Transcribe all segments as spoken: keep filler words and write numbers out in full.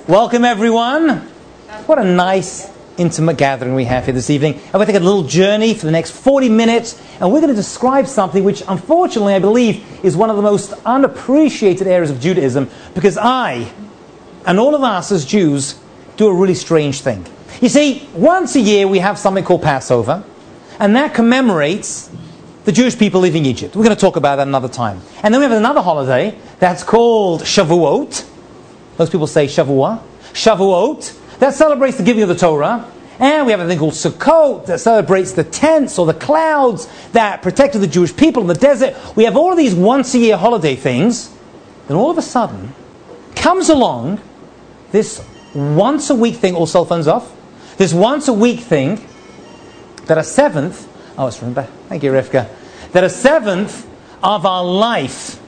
Welcome, everyone. What a nice, intimate gathering we have here this evening. And we're going to take a little journey for the next forty minutes, and we're going to describe something which, unfortunately, I believe is one of the most unappreciated areas of Judaism, because I, and all of us as Jews, do a really strange thing. You see, once a year we have something called Passover, and that commemorates the Jewish people leaving Egypt. We're going to talk about that another time. And then we have another holiday that's called Shavuot. Most people say Shavuot. Shavuot. That celebrates the giving of the Torah. And we have a thing called Sukkot that celebrates the tents or the clouds that protected the Jewish people in the desert. We have all of these once-a-year holiday things. Then all of a sudden comes along this once-a-week thing, all cell phones off, this once-a-week thing that a seventh, oh, it's remember, thank you, Rivka, that a seventh of our life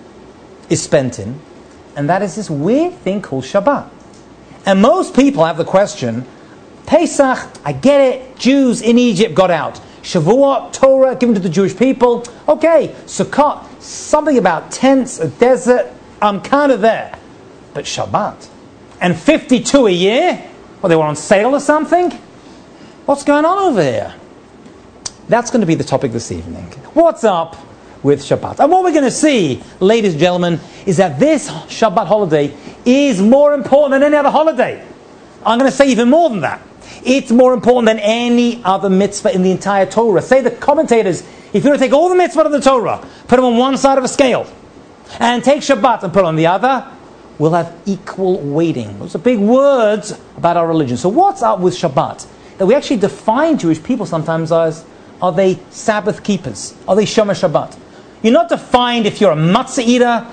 is spent in, and that is this weird thing called Shabbat. And most people have the question, Pesach, I get it, Jews in Egypt got out. Shavuot, Torah, given to the Jewish people. Okay, Sukkot, something about tents, a desert, I'm kind of there. But Shabbat, and fifty-two a year? Well, they were on sale or something? What's going on over here? That's going to be the topic this evening. What's up with Shabbat? And what we're going to see, ladies and gentlemen, is that this Shabbat holiday is more important than any other holiday. I'm going to say even more than that. It's more important than any other mitzvah in the entire Torah. Say the commentators, if you were to take all the mitzvah of the Torah, put them on one side of a scale, and take Shabbat and put it on the other, we'll have equal weighting. Those are big words about our religion. So what's up with Shabbat? That we actually define Jewish people sometimes as, are they Sabbath keepers? Are they Shomer Shabbat? You're not defined if you're a matzah eater,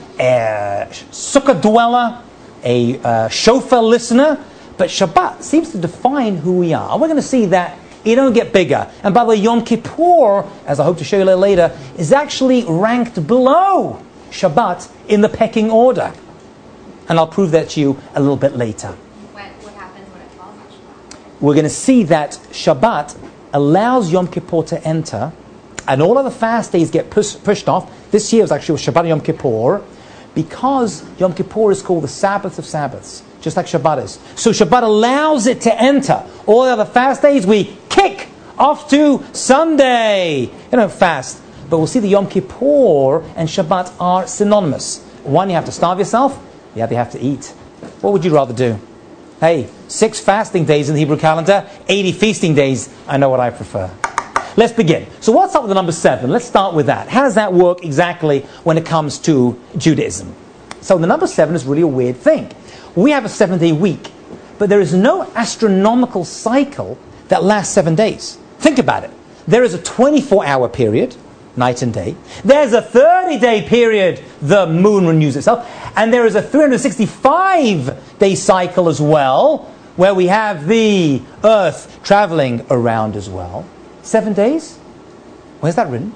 a sukkah dweller, a uh, shofar listener, but Shabbat seems to define who we are. And we're going to see that it don't get bigger. And by the way, Yom Kippur, as I hope to show you a little later, is actually ranked below Shabbat in the pecking order. And I'll prove that to you a little bit later. When, what happens when it falls on Shabbat? We're going to see that Shabbat allows Yom Kippur to enter, and all of the fast days get push, pushed off. This year was actually Shabbat and Yom Kippur, because Yom Kippur is called the Sabbath of Sabbaths, just like Shabbat is. So Shabbat allows it to enter. All the other fast days we kick off to Sunday. You don't fast. But we'll see the Yom Kippur and Shabbat are synonymous. One, you have to starve yourself. The other, you have to eat. What would you rather do? Hey, six fasting days in the Hebrew calendar, eighty feasting days. I know what I prefer. Let's begin. So what's up with the number seven? Let's start with that. How does that work exactly when it comes to Judaism? So the number seven is really a weird thing. We have a seven-day week, but there is no astronomical cycle that lasts seven days. Think about it. There is a twenty-four hour period, night and day. There's a thirty day period, the moon renews itself. And there is a three hundred sixty-five day cycle as well, where we have the earth traveling around as well. Seven days? Where's that written?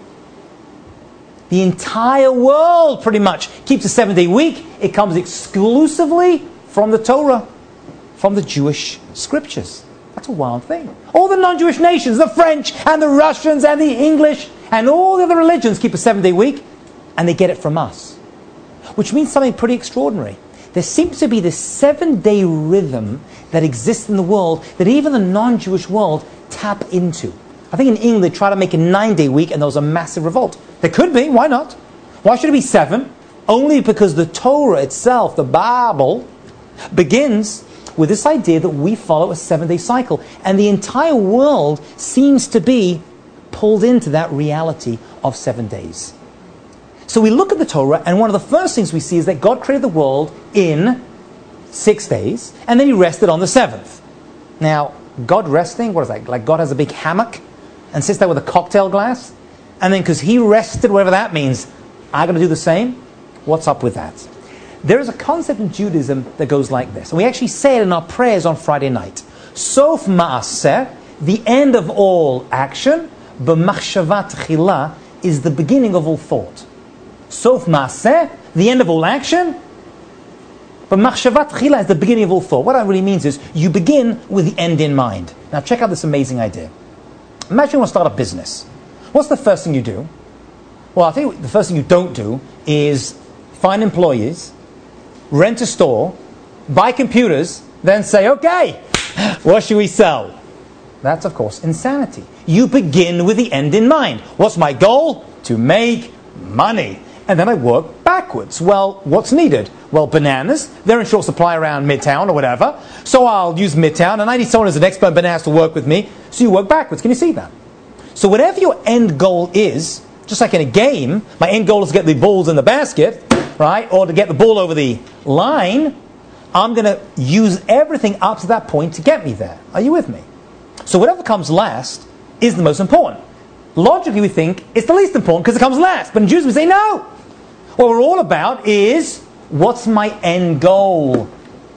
The entire world pretty much keeps a seven-day week. It comes exclusively from the Torah, from the Jewish scriptures. That's a wild thing. All the non-Jewish nations, the French and the Russians and the English and all the other religions keep a seven-day week, and they get it from us. Which means something pretty extraordinary. There seems to be this seven-day rhythm that exists in the world that even the non-Jewish world tap into. I think in England they try to make a nine-day week and there was a massive revolt. There could be, why not? Why should it be seven? Only because the Torah itself, the Bible, begins with this idea that we follow a seven-day cycle. And the entire world seems to be pulled into that reality of seven days. So we look at the Torah, and one of the first things we see is that God created the world in six days, and then He rested on the seventh. Now, God resting, what is that? Like God has a big hammock and sits there with a cocktail glass? And then because He rested, whatever that means, I'm going to do the same? What's up with that? There is a concept in Judaism that goes like this. And we actually say it in our prayers on Friday night. Sof ma'aseh, the end of all action, b'machshavat tchila, is the beginning of all thought. Sof ma'aseh, the end of all action, but machshavat tchila is the beginning of all thought. What that really means is you begin with the end in mind. Now check out this amazing idea. Imagine you want to start a business. What's the first thing you do? Well, I think the first thing you don't do is find employees, rent a store, buy computers, then say, okay, what should we sell? That's, of course, insanity. You begin with the end in mind. What's my goal? To make money. And then I work backwards. Well, what's needed? Well, bananas. They're in short supply around Midtown or whatever. So I'll use Midtown, and I need someone who's an expert in bananas to work with me. So you work backwards. Can you see that? So whatever your end goal is, just like in a game, my end goal is to get the balls in the basket, right? Or to get the ball over the line. I'm going to use everything up to that point to get me there. Are you with me? So whatever comes last is the most important. Logically, we think it's the least important because it comes last. But in Judaism, we say no. What we're all about is, what's my end goal?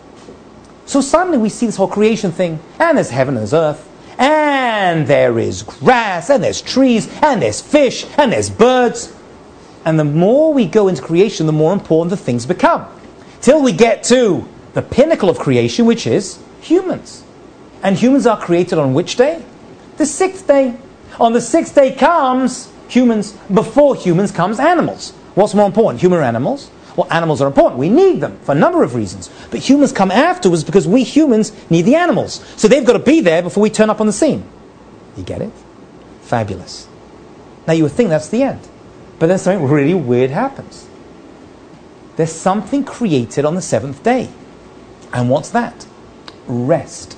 So suddenly we see this whole creation thing, and there's heaven and there's earth, and there is grass, and there's trees, and there's fish, and there's birds. And the more we go into creation, the more important the things become. Till we get to the pinnacle of creation, which is humans. And humans are created on which day? The sixth day. On the sixth day comes humans. Before humans comes animals. What's more important, human or animals? Well, animals are important. We need them for a number of reasons. But humans come afterwards because we humans need the animals. So they've got to be there before we turn up on the scene. You get it? Fabulous. Now you would think that's the end. But then something really weird happens. There's something created on the seventh day. And what's that? Rest.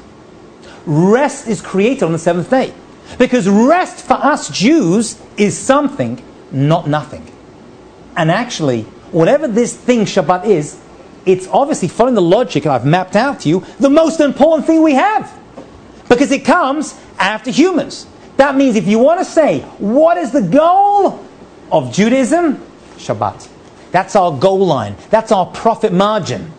Rest is created on the seventh day. Because rest for us Jews is something, not nothing. And actually, whatever this thing Shabbat is, it's obviously, following the logic I've mapped out to you, the most important thing we have. Because it comes after humans. That means if you want to say, what is the goal of Judaism? Shabbat. That's our goal line. That's our profit margin.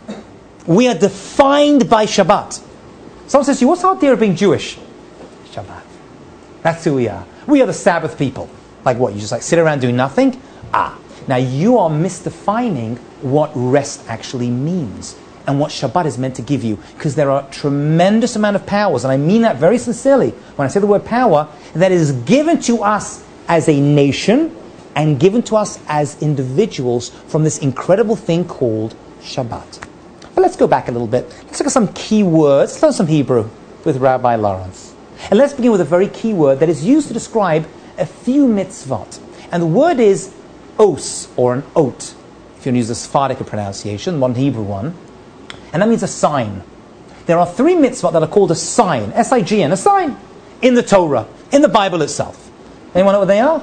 We are defined by Shabbat. Someone says to you, what's the idea of being Jewish? Shabbat. That's who we are. We are the Sabbath people. Like what? You just like sit around doing nothing? Ah. Now you are misdefining what rest actually means and what Shabbat is meant to give you, because there are a tremendous amount of powers, and I mean that very sincerely when I say the word power, that is given to us as a nation and given to us as individuals from this incredible thing called Shabbat. But let's go back a little bit. Let's look at some key words. Let's learn some Hebrew with Rabbi Lawrence. And let's begin with a very key word that is used to describe a few mitzvot. And the word is os, or an oat, if you want to use the Sephardic pronunciation, one Hebrew one. And that means a sign. There are three mitzvot that are called a sign, S I G N, a sign, in the Torah, in the Bible itself. Anyone know what they are?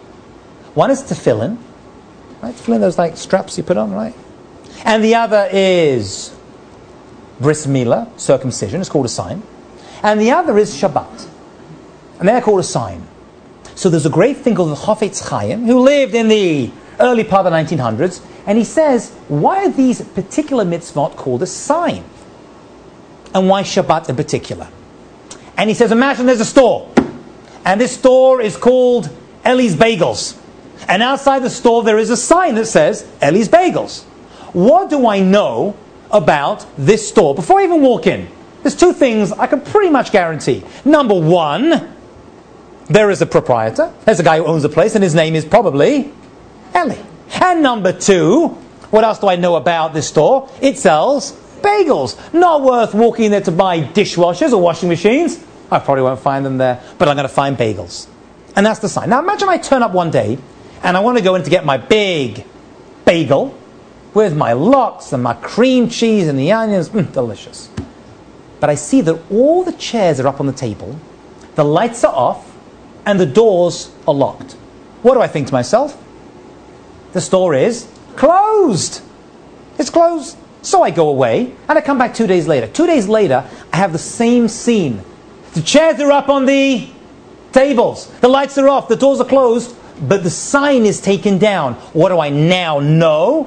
One is tefillin, right? Tefillin, those like straps you put on, right? And the other is bris milah, circumcision, it's called a sign. And the other is Shabbat, and they're called a sign. So there's a great thing called the Chafetz Chaim, who lived in the early part of the nineteen hundreds, and he says, why are these particular mitzvot called a sign? And why Shabbat in particular? And he says, imagine there's a store, and this store is called Ellie's Bagels. And outside the store there is a sign that says Ellie's Bagels. What do I know about this store before I even walk in? There's two things I can pretty much guarantee. Number one, there is a proprietor. There's a guy who owns the place, and his name is probably Ellie. And number two, what else do I know about this store? It sells bagels. Not worth walking in there to buy dishwashers or washing machines. I probably won't find them there, but I'm going to find bagels. And that's the sign. Now imagine I turn up one day, and I want to go in to get my big bagel with my lox and my cream cheese and the onions. Mm, delicious. But I see that all the chairs are up on the table, the lights are off, and the doors are locked. What do I think to myself? The store is closed. It's closed. So I go away, and I come back two days later. Two days later, I have the same scene. The chairs are up on the tables. The lights are off. The doors are closed. But the sign is taken down. What do I now know?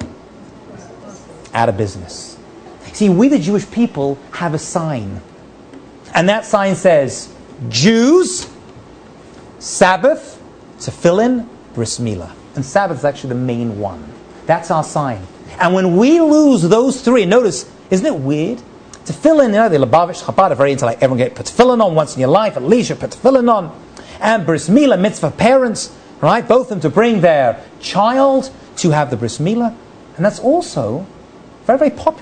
Out of business. See, we the Jewish people have a sign. And that sign says, Jews, Sabbath, tefillin, bris milah. And Sabbath is actually the main one. That's our sign. And when we lose those three, notice, isn't it weird? Tefillin, you know, the Lubavitch, Chabad are very into like everyone get put tefillin on once in your life, at least you put tefillin on. And bris milah, mitzvah parents, right? Both of them to bring their child to have the bris milah. And that's also very, very popular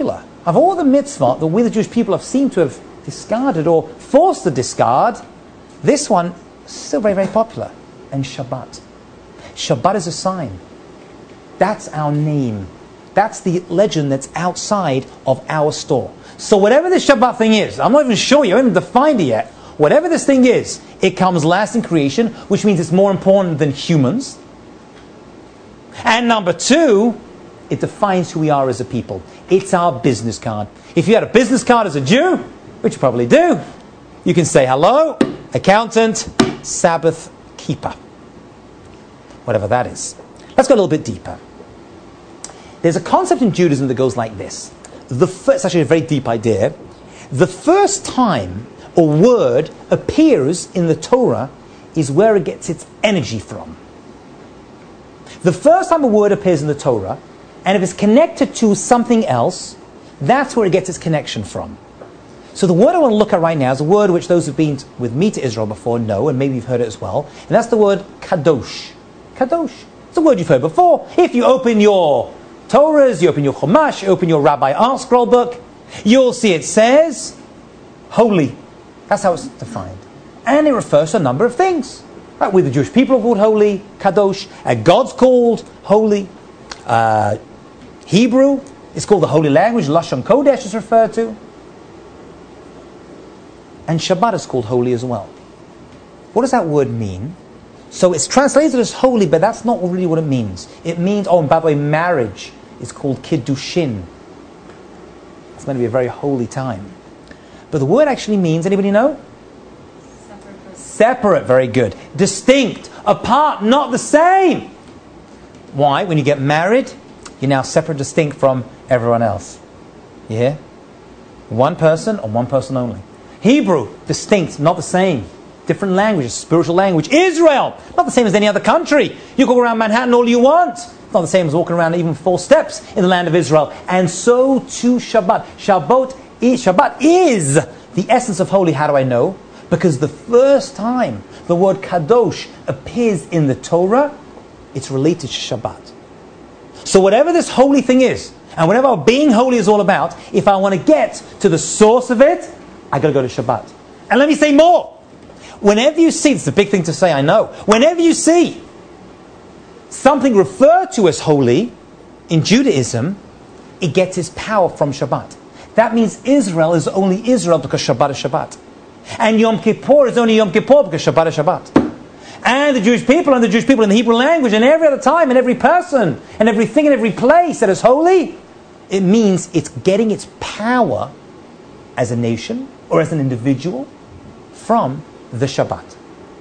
of all the mitzvot that we the Jewish people have seemed to have discarded or forced to discard, this one is still very, very popular. And Shabbat. Shabbat is a sign. That's our name. That's the legend that's outside of our store. So whatever this Shabbat thing is, I'm not even sure you haven't defined it yet. Whatever this thing is, it comes last in creation, which means it's more important than humans. And number two, it defines who we are as a people. It's our business card. If you had a business card as a Jew, which you probably do, you can say, hello, accountant, Sabbath keeper. Whatever that is. Let's go a little bit deeper. There's a concept in Judaism that goes like this. The first, it's actually a very deep idea. The first time a word appears in the Torah is where it gets its energy from. The first time a word appears in the Torah, and if it's connected to something else, that's where it gets its connection from. So the word I want to look at right now is a word which those who've been with me to Israel before know, and maybe you've heard it as well, and that's the word kadosh. Kadosh. It's a word you've heard before. If you open your Torahs, you open your Chumash, you open your Rabbi Art Scroll book, you'll see it says holy. That's how it's defined. And it refers to a number of things. Right? We the Jewish people are called holy, kadosh, and God's called holy. Uh, Hebrew is called the holy language, Lashon Kodesh is referred to. And Shabbat is called holy as well. What does that word mean? So it's translated as holy, but that's not really what it means. It means, oh, and by the way, marriage is called kiddushin. It's going to be a very holy time. But the word actually means, anybody know? Separate. Separate, very good. Distinct, apart, not the same. Why? When you get married, you're now separate, distinct from everyone else. You hear? One person or one person only. Hebrew, distinct, not the same. Different language, spiritual language. Israel, not the same as any other country. You go around Manhattan all you want. It's not the same as walking around even four steps in the land of Israel. And so too Shabbat. Shabbat is, Shabbat is the essence of holy. How do I know? Because the first time the word kadosh appears in the Torah, it's related to Shabbat. So whatever this holy thing is, and whatever being holy is all about, if I want to get to the source of it, I got to go to Shabbat. And let me say more. Whenever you see, it's a big thing to say, I know. Whenever you see something referred to as holy in Judaism, it gets its power from Shabbat. That means Israel is only Israel because Shabbat is Shabbat. And Yom Kippur is only Yom Kippur because Shabbat is Shabbat. And the Jewish people and the Jewish people in the Hebrew language and every other time and every person and everything and every place that is holy, it means it's getting its power as a nation or as an individual from the Shabbat.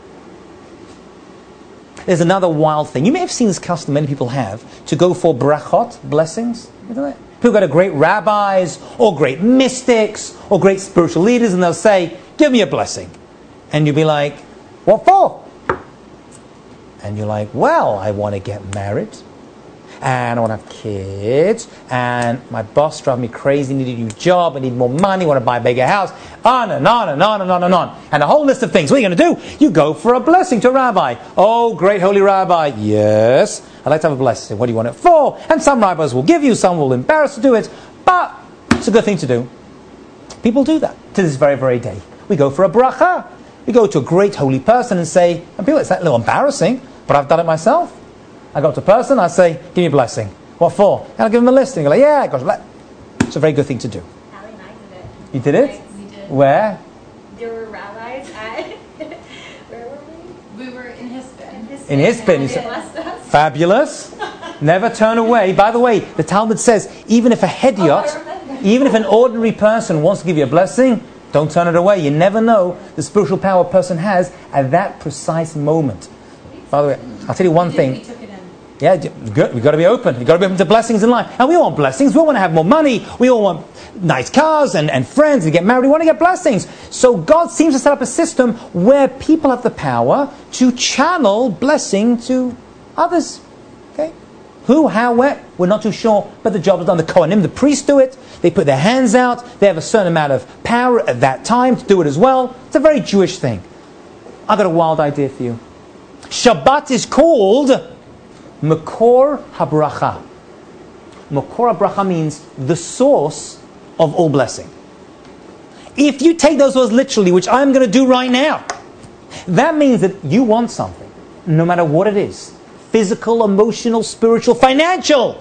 There's another wild thing. You may have seen this custom many people have to go for brachot, blessings. You know that? People go to great rabbis or great mystics or great spiritual leaders and they'll say, give me a blessing. And you'll be like, what for? And you're like, well, I want to get married. And I want to have kids, and my boss drives me crazy, I need a new job, I need more money, I want to buy a bigger house, on and on and on and on and on. And a whole list of things. What are you going to do? You go for a blessing to a rabbi. Oh, great holy rabbi, yes, I'd like to have a blessing. What do you want it for? And some rabbis will give you, some will embarrass to do it, but it's a good thing to do. People do that to this very, very day. We go for a bracha. We go to a great holy person and say, and people, it's a little embarrassing, but I've done it myself. I go to a person, I say, give me a blessing. What for? And I give them a list. And you go like, yeah, gosh, it's a very good thing to do. Ali and I did it. You did it? We did. Where? There were rabbis at, where were we? We were in Hispan. In Hispan. You said, fabulous. Never turn away. By the way, the Talmud says, even if a hediot, Oh, even if an ordinary person wants to give you a blessing, don't turn it away. You never know the spiritual power a person has at that precise moment. By the way, I'll tell you one We did, thing. we took it in. Yeah, good. We've got to be open. We've got to be open to blessings in life. And we all want blessings. We all want to have more money. We all want nice cars and, and friends and get married. We want to get blessings. So God seems to set up a system where people have the power to channel blessing to others. Okay? Who, how, where? We're not too sure. But the job is done. The Kohanim, the priests do it. They put their hands out. They have a certain amount of power at that time to do it as well. It's a very Jewish thing. I've got a wild idea for you. Shabbat is called Makor HaBracha. Makor HaBracha means the source of all blessing. If you take those words literally, which I'm going to do right now, that means that you want something, no matter what it is. Physical, emotional, spiritual, financial.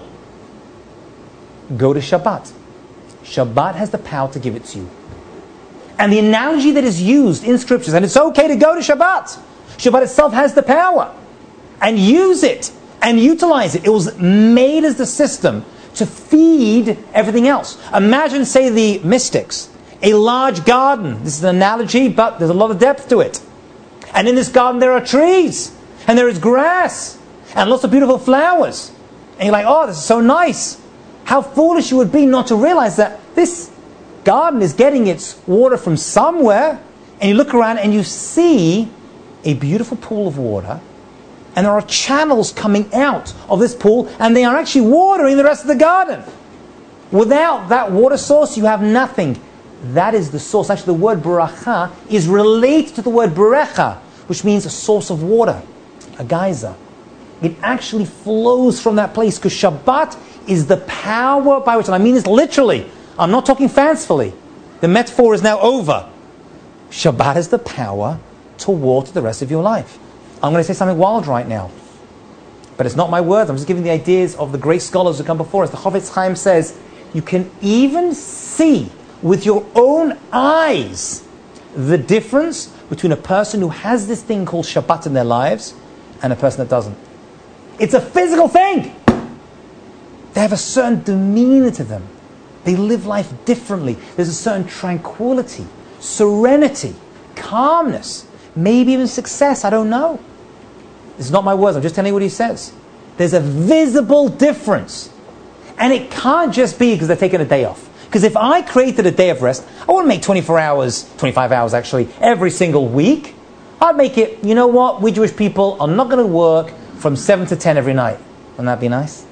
Go to Shabbat. Shabbat has the power to give it to you. And the analogy that is used in scriptures, and it's okay to go to Shabbat. Shabbat itself has the power. And use it. And utilize it. It was made as the system to feed everything else. Imagine, say, the mystics. A large garden. This is an analogy, but there's a lot of depth to it. And in this garden there are trees. And there is grass. And lots of beautiful flowers. And you're like, oh, this is so nice. How foolish you would be not to realize that this garden is getting its water from somewhere. And you look around and you see a beautiful pool of water. And there are channels coming out of this pool. And they are actually watering the rest of the garden. Without that water source, you have nothing. That is the source. Actually, the word baracha is related to the word berecha, which means a source of water, a geyser. It actually flows from that place because Shabbat is the power by which, and I mean this literally, I'm not talking fancifully. The metaphor is now over. Shabbat is the power to water the rest of your life. I'm going to say something wild right now, but it's not my words. I'm just giving the ideas of the great scholars who come before us. The Chofetz Chaim says, you can even see with your own eyes the difference between a person who has this thing called Shabbat in their lives and a person that doesn't. It's a physical thing. They have a certain demeanor to them. They live life differently. There's a certain tranquility, serenity, calmness, maybe even success. I don't know. It's not my words. I'm just telling you what he says. There's a visible difference. And it can't just be because they're taking a day off. Because if I created a day of rest, I wouldn't make twenty-four hours, twenty-five hours actually, every single week. I'd make it, you know what, we Jewish people are not going to work from seven to ten every night. Wouldn't that be nice?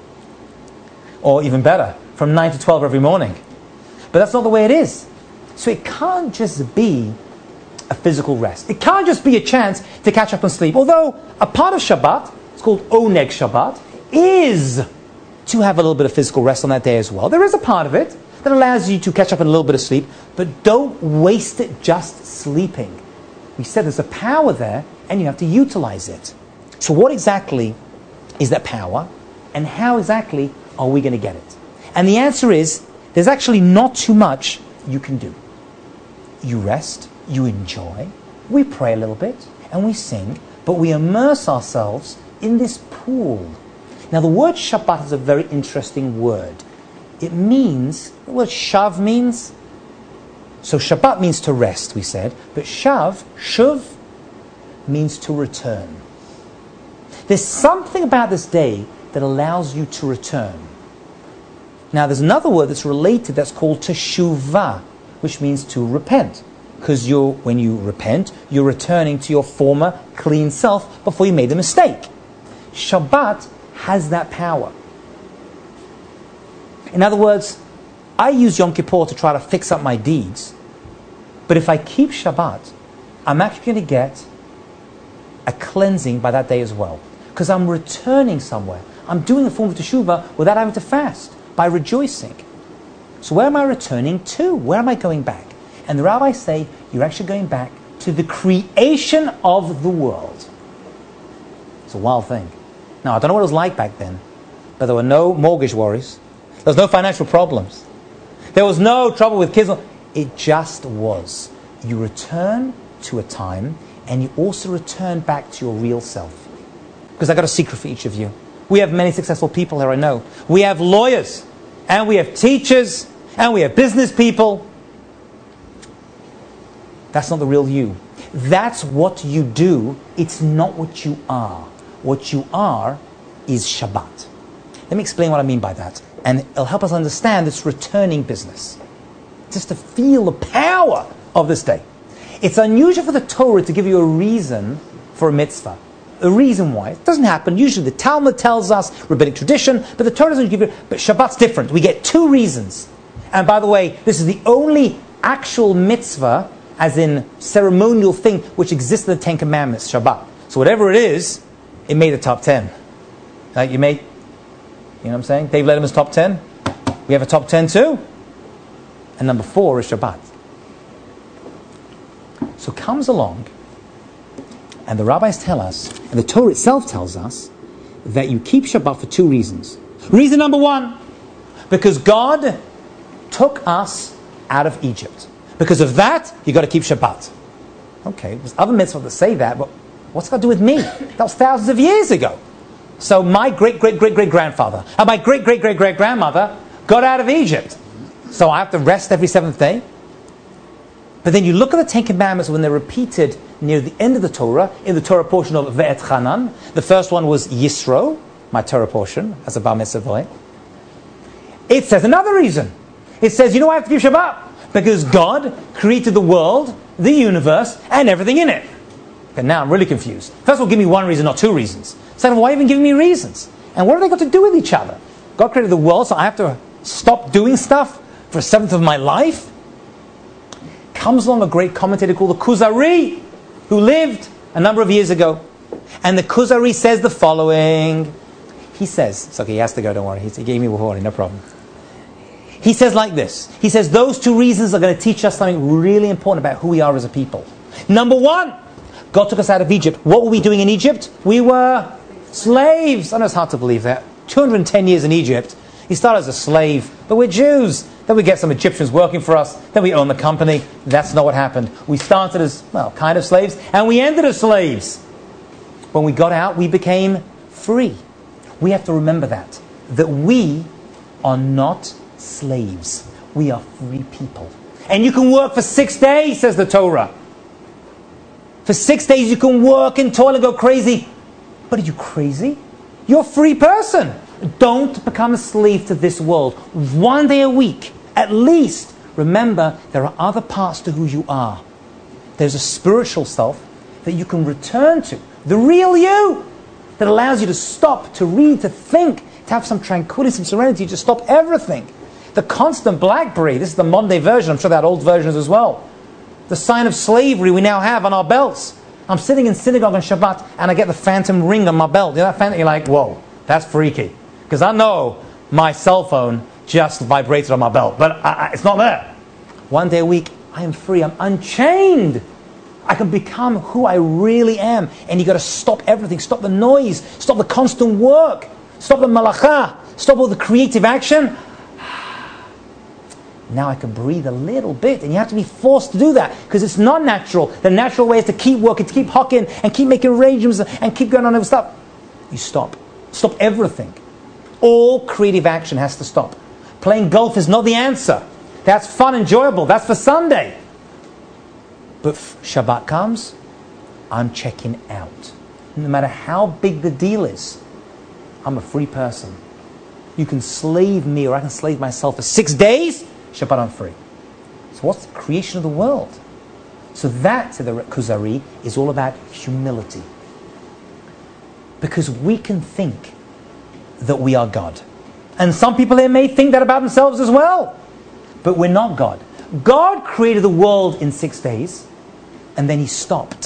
Or even better, from nine to twelve every morning. But that's not the way it is. So it can't just be a physical rest. It can't just be a chance to catch up on sleep. Although a part of Shabbat, it's called Oneg Shabbat, is to have a little bit of physical rest on that day as well. There is a part of it that allows you to catch up on a little bit of sleep, but don't waste it just sleeping. We said there's a power there, and you have to utilize it. So what exactly is that power, and how exactly are we going to get it? And the answer is, there's actually not too much you can do. You rest, you enjoy, we pray a little bit, and we sing, but we immerse ourselves in this pool. Now the word Shabbat is a very interesting word. It means, the word shav means, so Shabbat means to rest, we said, but shav, shuv, means to return. There's something about this day that allows you to return. Now there's another word that's related that's called teshuvah, which means to repent. Because you're, when you repent, you're returning to your former clean self before you made the mistake. Shabbat has that power. In other words, I use Yom Kippur to try to fix up my deeds. But if I keep Shabbat, I'm actually going to get a cleansing by that day as well. Because I'm returning somewhere. I'm doing a form of teshuvah without having to fast, by rejoicing. So where am I returning to? Where am I going back? And the rabbis say, you're actually going back to the creation of the world. It's a wild thing. Now, I don't know what it was like back then, but there were no mortgage worries. There was no financial problems. There was no trouble with kids. It just was. You return to a time, and you also return back to your real self. Because I got a secret for each of you. We have many successful people here, I know. We have lawyers, and we have teachers, and we have business people. That's not the real you. That's what you do. It's not what you are. What you are is Shabbat. Let me explain what I mean by that. And it'll help us understand this returning business. Just to feel the power of this day. It's unusual for the Torah to give you a reason for a mitzvah. A reason why. It doesn't happen. Usually the Talmud tells us, rabbinic tradition, but the Torah doesn't give you, but Shabbat's different. We get two reasons. And by the way, this is the only actual mitzvah, as in ceremonial thing, which exists in the Ten Commandments, Shabbat. So whatever it is, it made the top ten. Like you made, you know what I'm saying? Dave Letterman's top ten. We have a top ten too. And number four is Shabbat. So comes along, and the rabbis tell us, and the Torah itself tells us, that you keep Shabbat for two reasons. Reason number one, because God took us out of Egypt. Because of that, you've got to keep Shabbat. Okay, there's other mitzvahs that say that, but what's it got to do with me? That was thousands of years ago. So my great-great-great-great-grandfather and my great-great-great-great-grandmother got out of Egypt. So I have to rest every seventh day? But then you look at the Ten Commandments when they're repeated near the end of the Torah, in the Torah portion of Ve'et Chanan. The first one was Yisro, my Torah portion, as a Bar Mitzvah boy. It says another reason. It says, you know why I have to keep Shabbat? Because God created the world, the universe, and everything in it. Okay, now I'm really confused. First of all, give me one reason, not two reasons. Second of all, why even giving me reasons? And what have they got to do with each other? God created the world, so I have to stop doing stuff for a seventh of my life? Comes along a great commentator called the Kuzari, who lived a number of years ago. And the Kuzari says the following. He says, it's okay, he has to go, don't worry. He gave me a warning, no problem. He says like this. He says, those two reasons are going to teach us something really important about who we are as a people. Number one, God took us out of Egypt. What were we doing in Egypt? We were slaves. I know it's hard to believe that. two hundred ten years in Egypt. He started as a slave, but we're Jews. Then we get some Egyptians working for us. Then we own the company. That's not what happened. We started as, well, kind of slaves, and we ended as slaves. When we got out, we became free. We have to remember that. That we are not slaves. We are free people. And you can work for six days, says the Torah. For six days you can work and toil and go crazy. But are you crazy? You're a free person. Don't become a slave to this world. One day a week, at least, remember there are other parts to who you are. There's a spiritual self that you can return to. The real you. That allows you to stop, to read, to think, to have some tranquility, some serenity, to stop everything. The constant BlackBerry, this is the modern day version, I'm sure they had old versions as well. The sign of slavery we now have on our belts. I'm sitting in synagogue on Shabbat and I get the phantom ring on my belt. You know that phantom? You're like, whoa, that's freaky. Because I know my cell phone just vibrated on my belt, but I, I, it's not there. One day a week, I am free. I'm unchained. I can become who I really am. And you got to stop everything. Stop the noise. Stop the constant work. Stop the malacha. Stop all the creative action. Now I can breathe a little bit. And you have to be forced to do that because it's not natural. The natural way is to keep working, to keep hocking, and keep making arrangements and keep going on with stuff. You stop. Stop everything. All creative action has to stop. Playing golf is not the answer. That's fun, enjoyable. That's for Sunday. But Shabbat comes, I'm checking out. No matter how big the deal is, I'm a free person. You can slave me or I can slave myself for six days, Shabbat I'm free. So what's the creation of the world? So that, to the Kuzari, is all about humility. Because we can think that we are God. And some people here may think that about themselves as well. But we're not God. God created the world in six days, and then He stopped.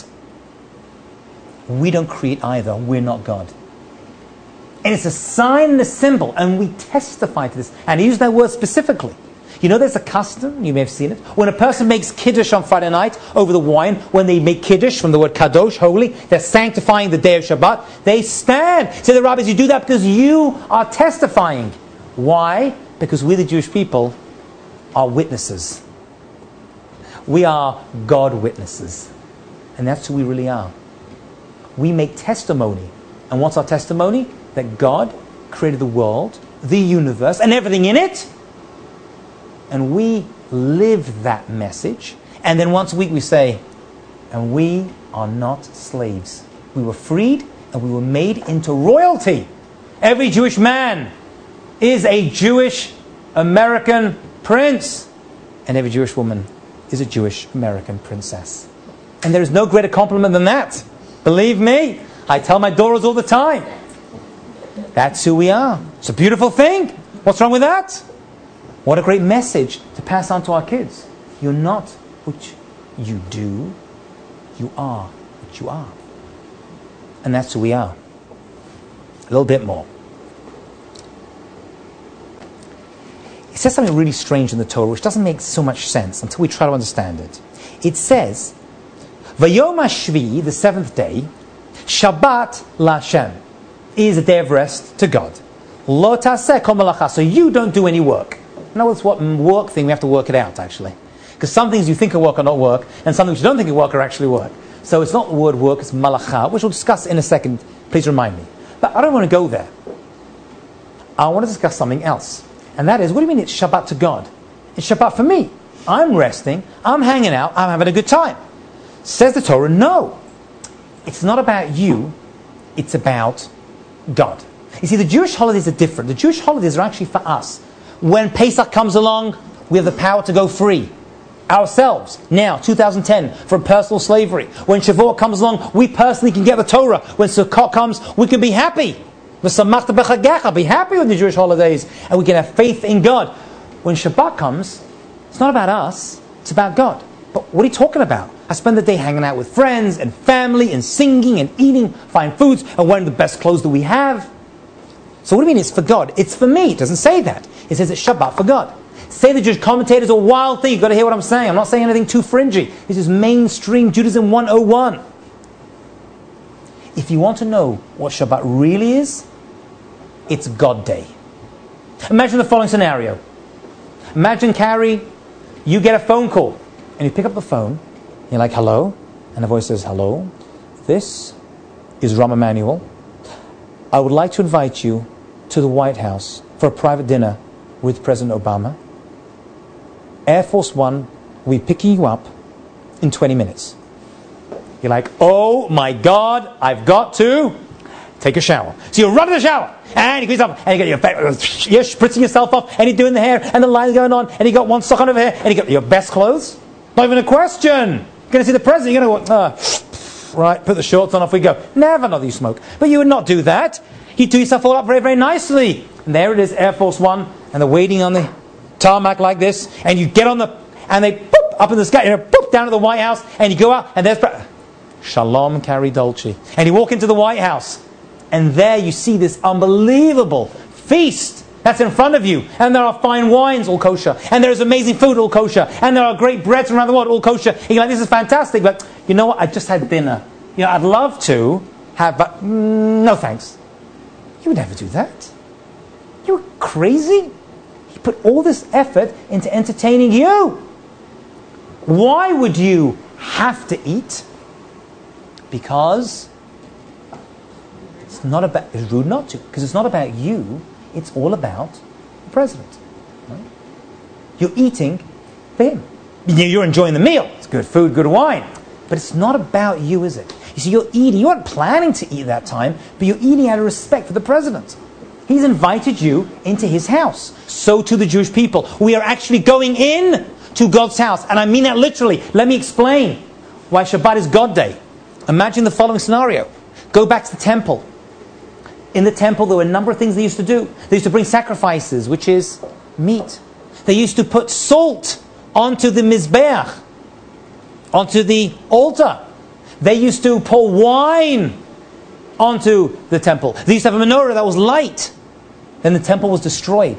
We don't create either. We're not God. And it's a sign and a symbol, and we testify to this. And I use that word specifically. You know there's a custom, you may have seen it, when a person makes Kiddush on Friday night over the wine, when they make Kiddush from the word Kadosh, holy, they're sanctifying the day of Shabbat, they stand. Say the rabbis, you do that because you are testifying. Why? Because we the Jewish people are witnesses. We are God witnesses. And that's who we really are. We make testimony. And what's our testimony? That God created the world, the universe, and everything in it. And we live that message. And then once a week we say, and we are not slaves. We were freed and we were made into royalty. Every Jewish man is a Jewish American prince. And every Jewish woman is a Jewish American princess. And there is no greater compliment than that. Believe me, I tell my daughters all the time. That's who we are. It's a beautiful thing. What's wrong with that? What a great message to pass on to our kids. You're not what you do. You are what you are. And that's who we are. A little bit more. it says something really strange in the Torah, which doesn't make so much sense until we try to understand it. It says, Vayom HaShvi, the seventh day, Shabbat LaHashem, is a day of rest to God. Lo taseh kol malacha, so you don't do any work. In other words, what work thing, we have to work it out, actually. Because some things you think are work are not work, and some things you don't think are work are actually work. So it's not the word work, it's malacha, which we'll discuss in a second. Please remind me. But I don't want to go there. I want to discuss something else. And that is, what do you mean it's Shabbat to God? It's Shabbat for me. I'm resting, I'm hanging out, I'm having a good time. Says the Torah, no. It's not about you, it's about God. You see, the Jewish holidays are different. The Jewish holidays are actually for us. When Pesach comes along, we have the power to go free. Ourselves, now, two thousand ten, from personal slavery. When Shavuot comes along, we personally can get the Torah. When Sukkot comes, we can be happy. Be happy with the Jewish holidays, and we can have faith in God. When Shabbat comes, it's not about us, it's about God. But what are you talking about? I spend the day hanging out with friends and family and singing and eating fine foods and wearing the best clothes that we have. So what do you mean it's for God? It's for me. It doesn't say that. It says it's Shabbat for God. Say the Jewish commentators are wild thing. You've got to hear what I'm saying. I'm not saying anything too fringy. This is mainstream Judaism one oh one. If you want to know what Shabbat really is, it's God Day. Imagine the following scenario. Imagine, Carrie, you get a phone call and you pick up the phone. You're like, hello? And the voice says, hello. This is Rahm Emanuel. I would like to invite you to the White House for a private dinner with President Obama. Air Force One will be picking you up in twenty minutes. You're like, oh my God, I've got to take a shower. So you run to the shower, and you get up, and you get your face, you're spritzing yourself off, and you're doing the hair, and the line's going on, and you got one sock on over here, and you got your best clothes. Not even a question. You're going to see the president, you're going to go, uh, right, put the shorts on, off we go. Never, not that you smoke. But you would not do that. You do yourself all up very, very nicely. And there it is, Air Force One, and they're waiting on the tarmac like this, and you get on the, and they boop, up in the sky, you know, boop, down to the White House, and you go out, and there's Shalom, Carrie Dolce. And you walk into the White House, and there you see this unbelievable feast that's in front of you. And there are fine wines, all kosher. And there is amazing food, all kosher. And there are great breads around the world, all kosher. And you're like, this is fantastic, but you know what? I just had dinner. You know, I'd love to have, but mm, no thanks. You would never do that. You're crazy. He put all this effort into entertaining you. Why would you have to eat? Because it's not about, it's rude not to, because it's not about you, it's all about the president. Right? You're eating for him. You're enjoying the meal. It's good food, good wine. But it's not about you, is it? You see, you're eating, you weren't planning to eat that time, but you're eating out of respect for the president. He's invited you into his house. So to the Jewish people. We are actually going in to God's house. And I mean that literally. Let me explain why Shabbat is God Day. Imagine the following scenario. Go back to the temple. In the temple, there were a number of things they used to do. They used to bring sacrifices, which is meat. They used to put salt onto the mizbeach, onto the altar. They used to pour wine onto the temple. They used to have a menorah that was light. Then the temple was destroyed.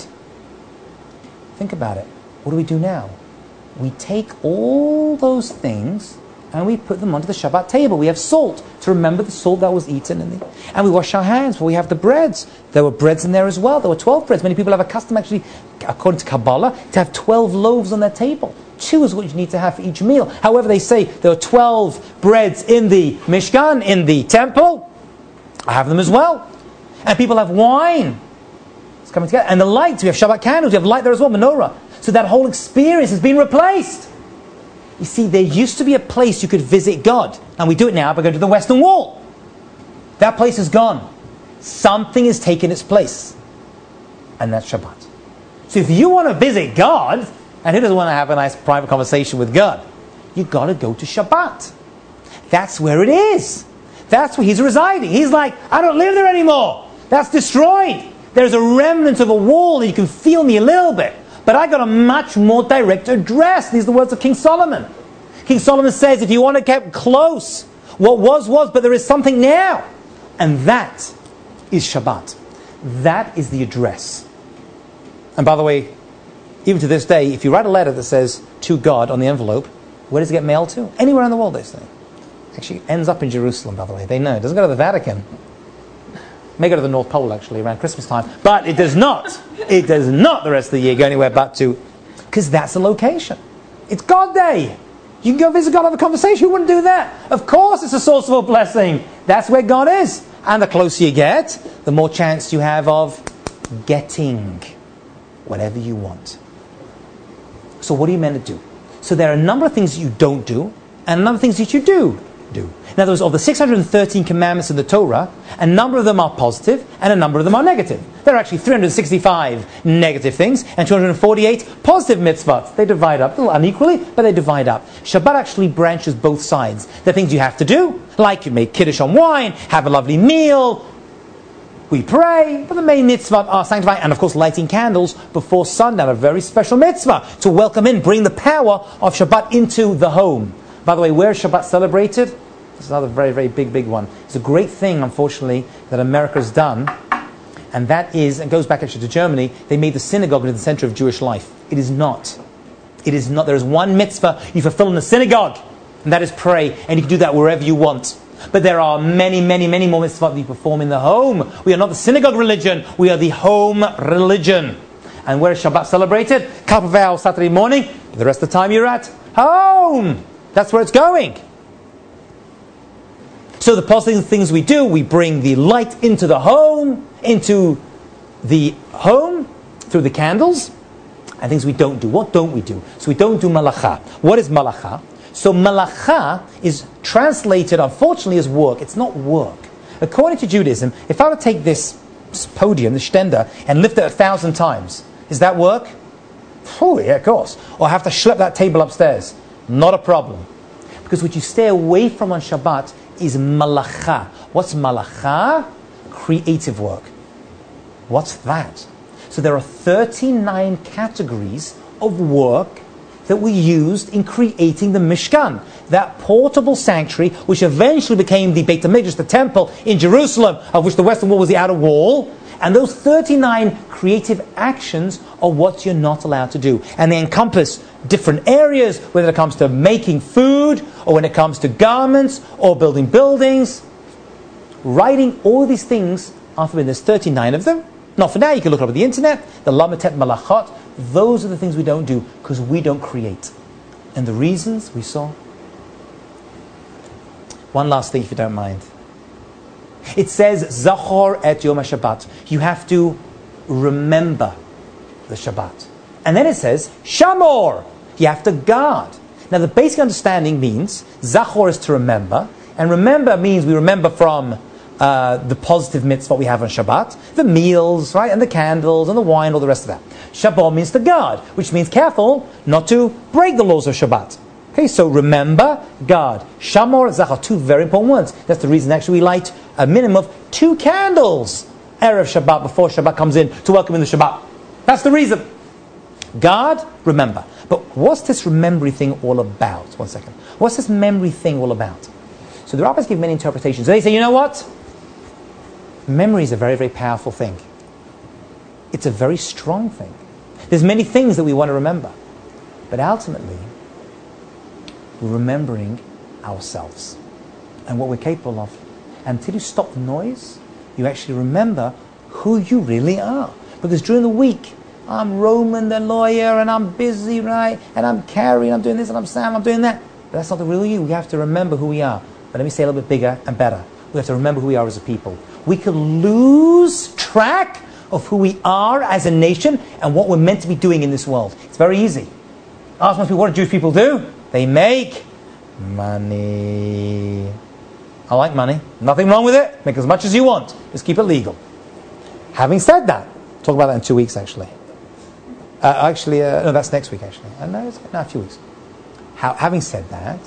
Think about it. What do we do now? We take all those things and we put them onto the Shabbat table. We have salt to remember the salt that was eaten. In the, and we wash our hands. We have the breads. There were breads in there as well. There were twelve breads. Many people have a custom, actually, according to Kabbalah, to have twelve loaves on their table. Two is what you need to have for each meal. However, they say there are twelve breads in the Mishkan, in the temple. I have them as well. And people have wine. It's coming together. And the lights. We have Shabbat candles. We have light there as well, menorah. So that whole experience has been replaced. You see, there used to be a place you could visit God. And we do it now by going to the Western Wall. That place is gone. Something has taken its place. And that's Shabbat. So if you want to visit God, and who doesn't want to have a nice private conversation with God? You've got to go to Shabbat. That's where it is. That's where He's residing. He's like, I don't live there anymore. That's destroyed. There's a remnant of a wall and you can feel me a little bit. But I got a much more direct address. These are the words of King Solomon. King Solomon says, if you want to get close, what was, was, but there is something now. And that is Shabbat. That is the address. And by the way, even to this day, if you write a letter that says, to God on the envelope, where does it get mailed to? Anywhere in the world, they say. Actually, it ends up in Jerusalem, by the way. They know. It doesn't go to the Vatican. It may go to the North Pole, actually, around Christmas time. But it does not. It does not the rest of the year go anywhere but to... Because that's the location. It's God Day. You can go visit God, have a conversation. Who wouldn't do that? Of course it's a source of a blessing. That's where God is. And the closer you get, the more chance you have of getting whatever you want. So what are you meant to do? So there are a number of things you don't do, and a number of things that you do do. In other words, of the six hundred thirteen commandments in the Torah, a number of them are positive, and a number of them are negative. There are actually three hundred sixty-five negative things, and two hundred forty-eight positive mitzvahs. They divide up, a little unequally, but they divide up. Shabbat actually branches both sides. There are things you have to do, like you make kiddush on wine, have a lovely meal, we pray, but the main mitzvah are sanctifying, and of course lighting candles before sundown, a very special mitzvah to welcome in, bring the power of Shabbat into the home. By the way, where is Shabbat celebrated? This is another very, very big, big one. It's a great thing, unfortunately, that America has done, and that is, and goes back actually to Germany, they made the synagogue into the center of Jewish life. It is not. It is not. There is one mitzvah you fulfill in the synagogue, and that is pray, and you can do that wherever you want. But there are many, many, many more mitzvahs that you perform in the home. We are not the synagogue religion, we are the home religion. And where is Shabbat celebrated? Couple of hours Saturday morning, but the rest of the time you're at home. That's where it's going. So the positive things we do, we bring the light into the home, into the home through the candles, and things we don't do. What don't we do? So we don't do malacha. What is malacha? So malacha is translated, unfortunately, as work. It's not work. According to Judaism, if I were to take this podium, the shtender, and lift it a thousand times, is that work? Oh, yeah, of course. Or have to schlep that table upstairs. Not a problem. Because what you stay away from on Shabbat is malacha. What's malacha? Creative work. What's that? So there are thirty-nine categories of work that we used in creating the Mishkan, that portable sanctuary, which eventually became the Beit HaMikdash, the temple in Jerusalem, of which the western wall was the outer wall. And those thirty-nine creative actions are what you're not allowed to do. And they encompass different areas, whether it comes to making food, or when it comes to garments, or building buildings. Writing, all these things are forbidden. There's thirty-nine of them. Not for now, you can look it up on the internet. The Lamatet Malachot. Those are the things we don't do, because we don't create. And the reasons we saw. One last thing, if you don't mind. It says, Zachor et Yom HaShabbat. You have to remember the Shabbat. And then it says, Shamor. You have to guard. Now the basic understanding means, Zachor is to remember, and remember means we remember from uh, the positive mitzvah we have on Shabbat, the meals, right, and the candles, and the wine, all the rest of that. Shabbat means to guard, which means careful not to break the laws of Shabbat. Okay, so remember, guard. Shamor, Zachor, two very important words. That's the reason actually we light a minimum of two candles Erev Shabbat, before Shabbat comes in, to welcome in the Shabbat. That's the reason. Guard, remember. But what's this remembering thing all about? One second. What's this memory thing all about? So the rabbis give many interpretations. They say, you know what? Memory is a very, very powerful thing. It's a very strong thing. There's many things that we want to remember. But ultimately, we're remembering ourselves and what we're capable of. Until you stop the noise, you actually remember who you really are. Because during the week, I'm Roman the lawyer, and I'm busy, right? And I'm Carrie, and I'm doing this, and I'm Sam, I'm doing that. But that's not the real you. We have to remember who we are. But let me say a little bit bigger and better. We have to remember who we are as a people. We can lose track of who we are as a nation and what we're meant to be doing in this world. It's very easy. Ask most people, what do Jewish people do? They make money. I like money. Nothing wrong with it. Make as much as you want. Just keep it legal. Having said that, talk about that in two weeks actually. Uh, actually, uh, no, that's next week actually. Uh, no, it's no, a few weeks. How, having said that,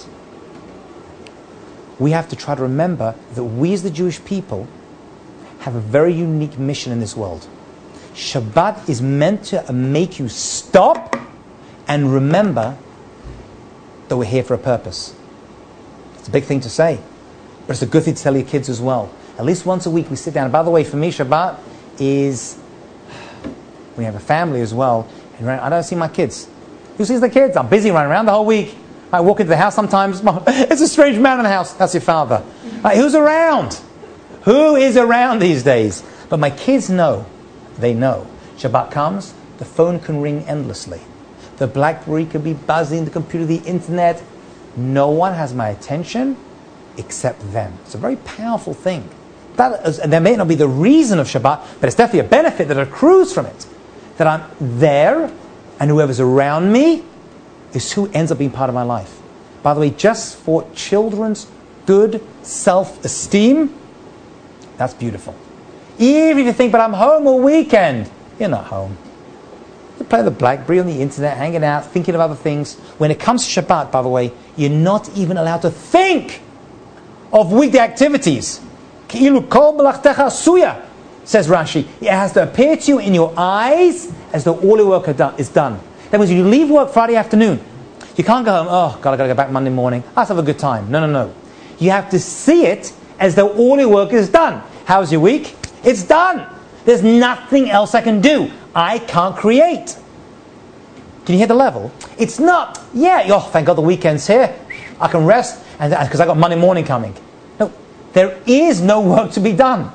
we have to try to remember that we as the Jewish people have a very unique mission in this world. Shabbat is meant to make you stop and remember that we're here for a purpose. It's a big thing to say, but it's a good thing to tell your kids as well. At least once a week we sit down. And by the way, for me, Shabbat is, we have a family as well, Right? I don't see my kids. Who sees the kids? I'm busy running around the whole week. I walk into the house sometimes. It's a strange man in the house. That's your father. Right, who's around? Who is around these days? But my kids know. They know. Shabbat comes, the phone can ring endlessly. The BlackBerry can be buzzing, the computer, the internet. No one has my attention except them. It's a very powerful thing. That is, and that may not be the reason of Shabbat, but it's definitely a benefit that accrues from it. That I'm there, and whoever's around me is who ends up being part of my life. By the way, just for children's good self-esteem, that's beautiful. Even if you think, but I'm home all weekend. You're not home. You play the BlackBerry on the internet, hanging out, thinking of other things. When it comes to Shabbat, by the way, you're not even allowed to think of weekday activities. Ki'ilu kol melachtecha asuya, says Rashi. It has to appear to you in your eyes as though all your work is done. That means when you leave work Friday afternoon, you can't go home, oh, God, I've got to go back Monday morning. Let's have a good time. No, no, no. You have to see it as though all your work is done. How's your week? It's done. There's nothing else I can do. I can't create. Can you hear the level? It's not, yeah, oh, thank God the weekend's here. I can rest and because I got Monday morning coming. No, there is no work to be done.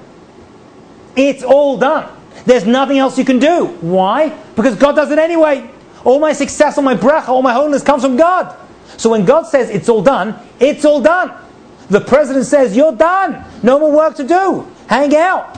It's all done. There's nothing else you can do. Why? Because God does it anyway. All my success, all my bracha, all my holiness comes from God. So when God says it's all done, it's all done. The president says you're done. No more work to do. Hang out.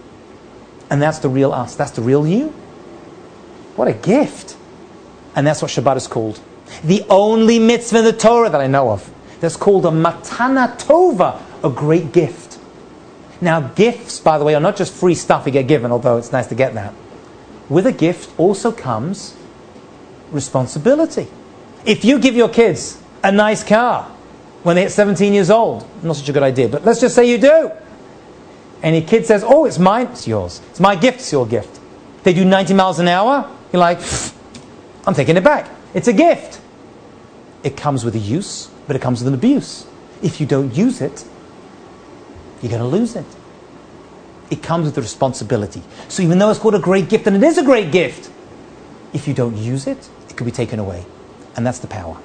And that's the real us. That's the real you. What a gift. And that's what Shabbat is called. The only mitzvah in the Torah that I know of that's called a matana tova, a great gift. Now gifts, by the way, are not just free stuff you get given, although it's nice to get that. With a gift also comes responsibility. If you give your kids a nice car when they hit seventeen years old, not such a good idea, but let's just say you do. And your kid says, oh, it's mine, it's yours. It's my gift, it's your gift. They do ninety miles an hour, you're like, I'm taking it back. It's a gift. It comes with a use, but it comes with an abuse. If you don't use it, you're going to lose it. It comes with the responsibility. So even though it's called a great gift, and it is a great gift, if you don't use it, it could be taken away. And that's the power.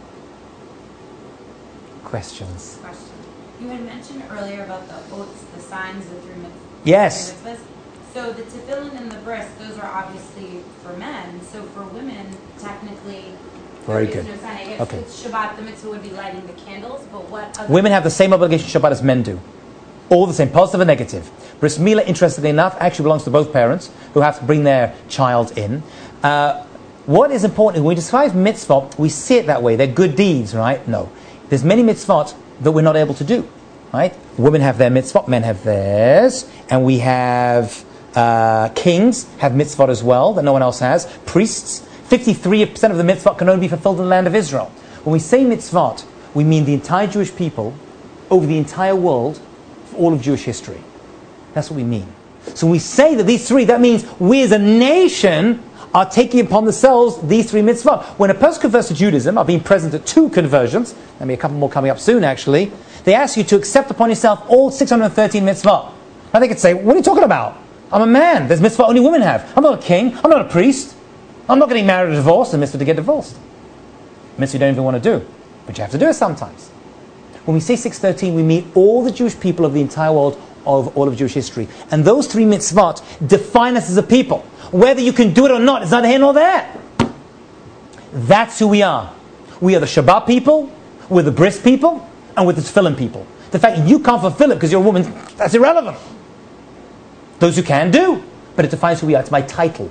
Questions? Question. You had mentioned earlier about the oaths, the signs, the three mitzvahs. Yes. Three mitzvahs. So the tefillin and the bris, those are obviously for men. So for women, technically, Very there is good. no sign. I guess Okay. it's Shabbat, the mitzvah would be lighting the candles, but what other... Women have the same obligation to Shabbat as men do. All the same, positive and negative. Bris Milah, interestingly enough, actually belongs to both parents who have to bring their child in. Uh, what is important, when we describe mitzvot, we see it that way. They're good deeds, right? No. There's many mitzvot that we're not able to do, right? Women have their mitzvot, men have theirs, and we have uh, kings have mitzvot as well that no one else has. Priests, fifty-three percent of the mitzvot can only be fulfilled in the land of Israel. When we say mitzvot, we mean the entire Jewish people over the entire world for all of Jewish history. That's what we mean. So when we say that these three, that means we as a nation are taking upon themselves these three mitzvot. When a person converts to Judaism, I've been present at two conversions, there'll be a couple more coming up soon actually, they ask you to accept upon yourself all six hundred thirteen mitzvot. Now they could say, what are you talking about? I'm a man, there's mitzvah only women have. I'm not a king, I'm not a priest. I'm not getting married or divorced, and mitzvah to get divorced. Mitzvah you don't even want to do, but you have to do it sometimes. When we say six thirteen, we mean all the Jewish people of the entire world, of all of Jewish history. And those three mitzvot define us as a people. Whether you can do it or not, it's neither here nor there. That's who we are. We are the Shabbat people, we're the Bris people, and we're the Tefillin people. The fact you can't fulfill it because you're a woman, that's irrelevant. Those who can do, but it defines who we are. It's my title.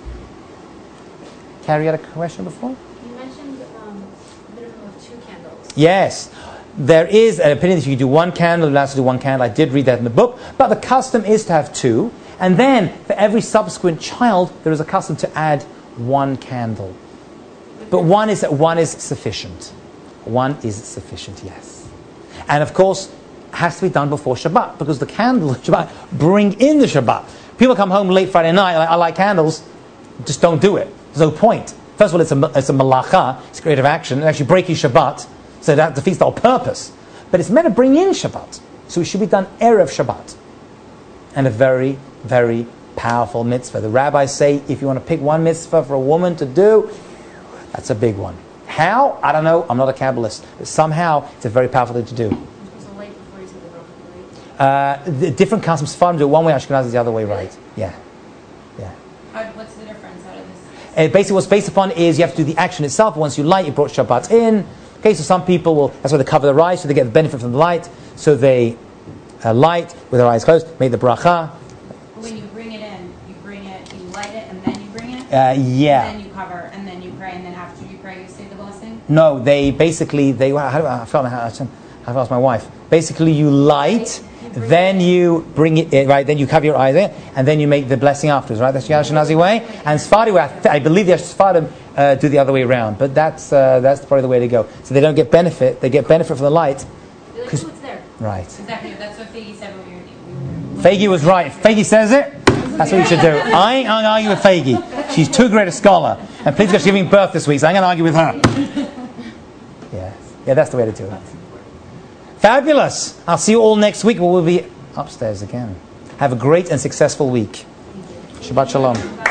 Carrie had a question before? You mentioned um, a minimum of two candles. Yes. There is an opinion that you can do one candle, you're allowed to do one candle. I did read that in the book. But the custom is to have two. And then, for every subsequent child, there is a custom to add one candle. But one is one is sufficient. One is sufficient, yes. And of course, it has to be done before Shabbat, because the candles Shabbat bring in the Shabbat. People come home late Friday night, like, I like candles, just don't do it. There's no point. First of all, it's a, it's a malacha, it's creative action, it's actually breaking Shabbat, so that defeats the whole purpose. But it's meant to bring in Shabbat. So it should be done Erev Shabbat. And a very, very powerful mitzvah. The rabbis say if you want to pick one mitzvah for a woman to do, that's a big one. How? I don't know. I'm not a Kabbalist. But somehow, it's a very powerful thing to do. So late before you say the bracha, right? Uh, the different customs, Sfardim do it one way, Ashkenazis the other way, right? Yeah. Yeah. How, what's the difference out of this? And basically what's based upon is you have to do the action itself. Once you light, you brought Shabbat in. Okay, so some people will, that's why they cover their eyes, so they get the benefit from the light. So they uh, light with their eyes closed, make the bracha. When you bring it in, you bring it, you light it, and then you bring it? Uh, yeah. And then you cover, and then you pray, and then after you pray, you say the blessing? No, they basically, they, how do I, I felt how I've asked my wife. Basically you light, then you bring it in, right, then you cover your eyes in, and then you make the blessing afterwards, right? That's the Ashkenazi way. And Sephardi way, I, th- I believe the Sephardim uh, do the other way around, but that's uh, that's probably the way to go. So they don't get benefit, they get benefit from the light. You're like, oh, it's there. Right. Exactly, that's what Faggy said when we were... Faggy was right. If Faggy says it, that's what you should do. I ain't going to argue with Faggy. She's too great a scholar. And please, she's giving birth this week, so I'm going to argue with her. Yeah, yeah, that's the way to do it. Fabulous. I'll see you all next week, where we'll be upstairs again. Have a great and successful week. Shabbat Shalom.